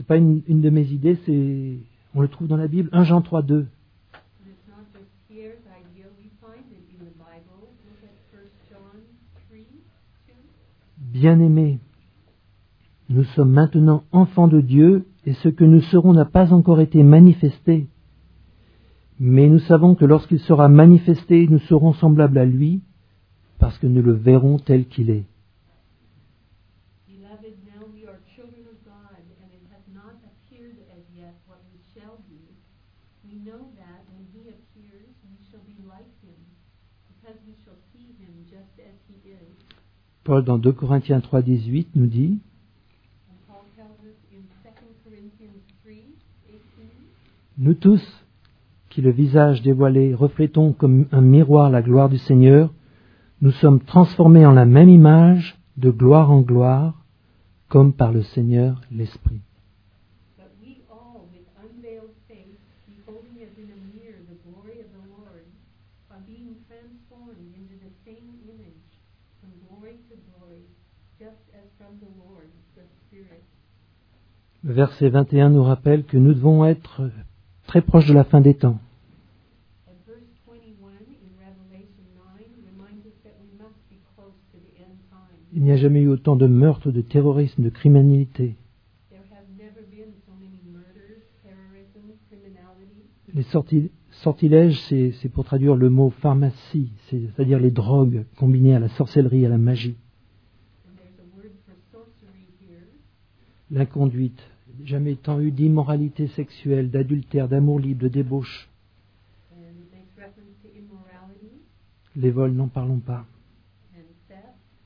c'est pas une de mes idées, on le trouve dans la Bible, 1 Jean 3, 2. And it's not just here, the idea, we find it in the Bible. Look at 1 John 3, 2. Bien-aimés, nous sommes maintenant enfants de Dieu, et ce que nous serons n'a pas encore été manifesté. Mais nous savons que lorsqu'il sera manifesté, nous serons semblables à lui, parce que nous le verrons tel qu'il est. Beloved, now we are children of God, and it has not appeared as yet what we shall be. We know that when he appears, we shall be like him, because we shall see him just as he is. Paul, dans 2 Corinthiens 3, 18, nous dit And Paul tells us in 2 Corinthians 3, 18, Nous tous, qui le visage dévoilé reflétons comme un miroir la gloire du Seigneur, nous sommes transformés en la même image, de gloire en gloire, comme par le Seigneur l'Esprit. but we all, with unveiled face, beholding as in a mirror the glory of the Lord, are being transformed into the same image, from glory to glory, just as from the Lord, the Spirit. Le verset 21 nous rappelle que nous devons être très proches de la fin des temps. And verse 21 in Revelation 9 reminds us that we must be close to the end time. Il n'y a jamais eu autant de meurtres, de terrorisme, de criminalité. There have never been so many murders, terrorism, criminality. Les sortilèges, c'est pour traduire le mot pharmacie, c'est-à-dire les drogues combinées à la sorcellerie, à la magie. And there's a word for sorcery here. L'inconduite, jamais tant eu d'immoralité sexuelle, d'adultère, d'amour libre, de débauche. And it makes reference to immorality Les vols, n'en parlons pas. and theft.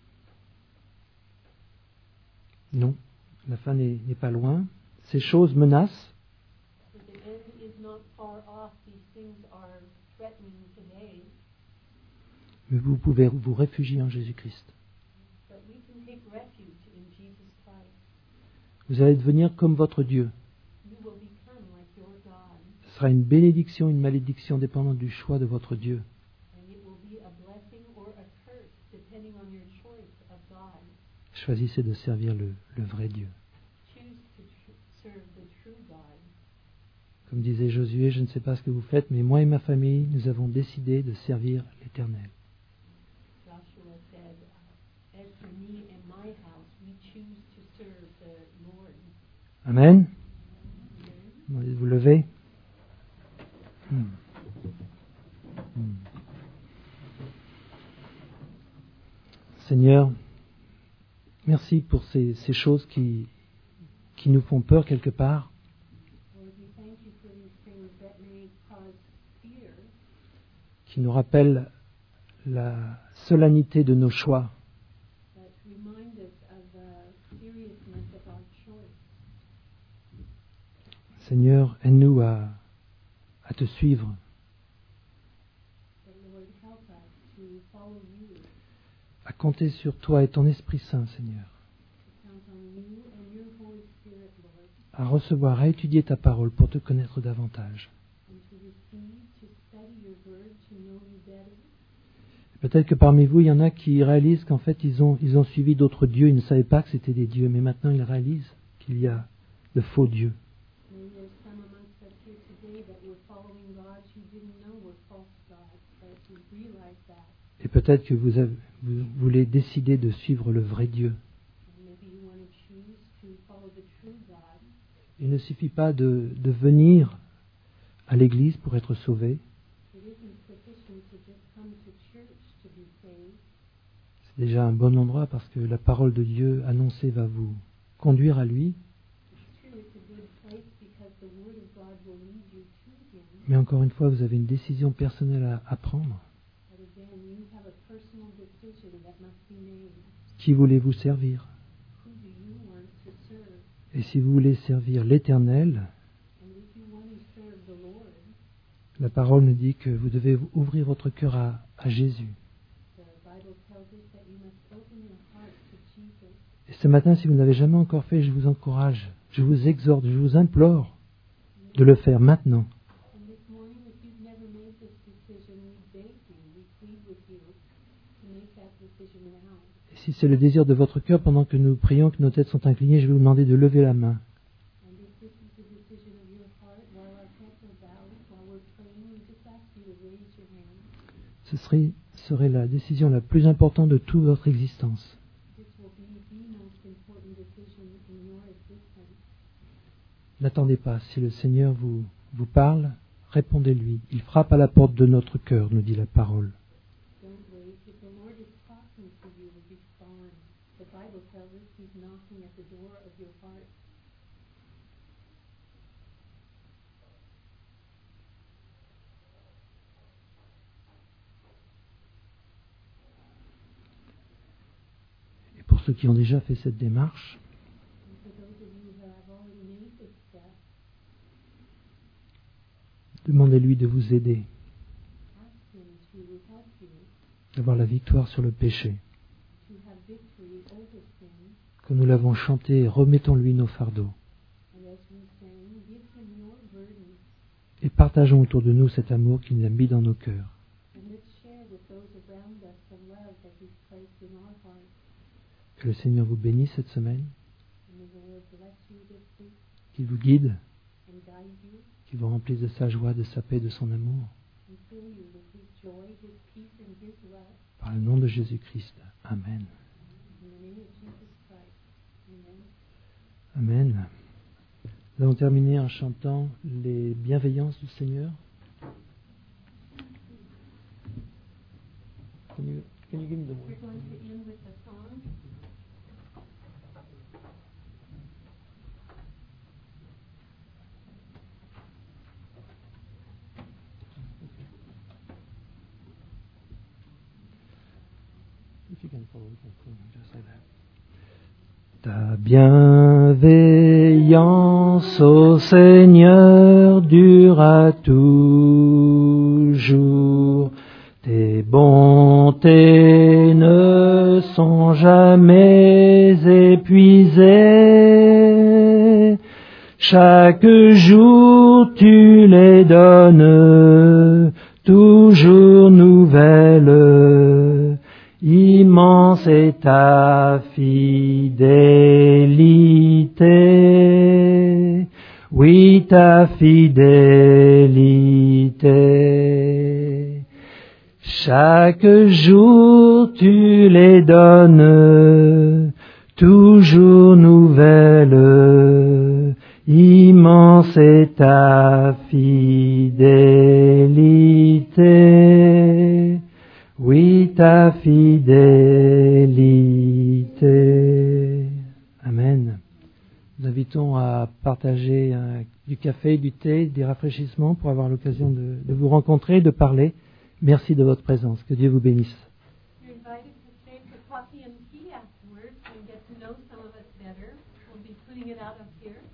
Non, la fin n'est pas loin. Ces choses menacent, But the end is not far off. These things are threatening today. mais vous pouvez vous réfugier en Jésus-Christ. But we can take refuge in Jesus Christ. Vous allez devenir comme votre Dieu. You will become like your God. Ce sera une bénédiction, une malédiction dépendant du choix de votre Dieu. And it will be a blessing or a curse depending on your choice of God. Choisissez de servir le vrai Dieu. Choose to serve the true God. Comme disait Josué, je ne sais pas ce que vous faites, mais moi et ma famille, nous avons décidé de servir l'Éternel. Joshua said, as for me and my house, we choose to serve the Lord. Amen. Amen. Vous levez. Seigneur, merci pour ces choses qui nous font peur quelque part. Lord, we thank you for these things that may cause fear, Qui nous rappellent la solennité de nos choix. that remind us of the seriousness of our choice. Seigneur, aide-nous à te suivre, But Lord, help us to follow you, à compter sur toi et ton Esprit Saint, Seigneur, to count on you and your Holy Spirit, Lord, à recevoir, à étudier ta parole pour te connaître davantage. and to receive, to study your word, to know you better. Peut-être que parmi vous, il y en a qui réalisent qu'en fait, ils ont suivi d'autres dieux, ils ne savaient pas que c'était des dieux, mais maintenant ils réalisent qu'il y a de faux dieux. Maybe there's some amongst us here today that we're following gods you didn't know were false gods, but you realize that. Et peut-être que vous voulez décider de suivre le vrai Dieu. And maybe you want to choose to follow the true God. Il ne suffit pas de venir à l'église pour être sauvé. It isn't sufficient to just come to church to be saved. C'est déjà un bon endroit parce que la parole de Dieu annoncée va vous conduire à lui. It's true, it's a good place because the word of God will lead you to him. Mais encore une fois, vous avez une décision personnelle à prendre. But again, you have a personal decision that must be made. Qui voulez-vous servir? Who do you want to serve? Et si vous voulez servir l'Éternel, And if you want to serve the Lord, la parole nous dit que vous devez ouvrir votre cœur à Jésus. the Bible tells us that you must open your heart to Jesus. Et ce matin, si vous n'avez jamais encore fait, je vous encourage, je vous exhorte, je vous implore de le faire maintenant. And this morning, if you've never made this decision, we beg you, we plead with you to make that decision now. Et si c'est le désir de votre cœur, pendant que nous prions, que nos têtes sont inclinées, je vais vous demander de lever la main. And if raise your hand. Ce serait la décision la plus importante de toute votre existence. This will be the most important decision in your existence. N'attendez pas. Si le Seigneur vous parle, répondez-lui. Il frappe à la porte de notre cœur, nous dit la parole. Don't wait. If the Lord is talking to you, respond. The Bible tells us He's knocking at the door of your heart. Et pour ceux qui ont déjà fait cette démarche, And for those of you who have already made this step, demandez-lui de vous aider, ask Him to help you d'avoir la victoire sur le péché. to have victory over sin. Comme nous l'avons chanté, remettons-lui nos fardeaux. And as we sang, give Him your burdens. Et partageons autour de nous cet amour qu'il nous a mis dans nos cœurs. And let's share with those around us the love that He's placed in our hearts. Que le Seigneur vous bénisse cette semaine, And may the Lord bless you this week qu'il vous guide, and guide you qu'il vous remplisse de sa joie, de sa paix, de son amour. and fill you with His joy, His peace, and His love. Par le nom de Jésus-Christ. Amen. In the name of Jesus Christ. Amen. Amen. Nous allons terminer en chantant les bienveillances du Seigneur. Can you give me the We're going to end with a song. If you can follow, we can sing just like that. Ta bienveillance, ô Seigneur, durera toujours. Tes bontés ne sont jamais épuisées. Chaque jour tu les donnes, toujours nouvelles. Immense est ta fidélité, oui ta fidélité. Chaque jour tu les donnes, toujours nouvelles. Immense est ta fidélité. Oui, ta fidélité. Amen. Nous invitons à partager du café, du thé, des rafraîchissements pour avoir l'occasion de vous rencontrer, de parler. Merci de votre présence. Que Dieu vous bénisse. You're invited to stay for coffee and tea afterwards and get to know some of us better. We'll be putting it out up here.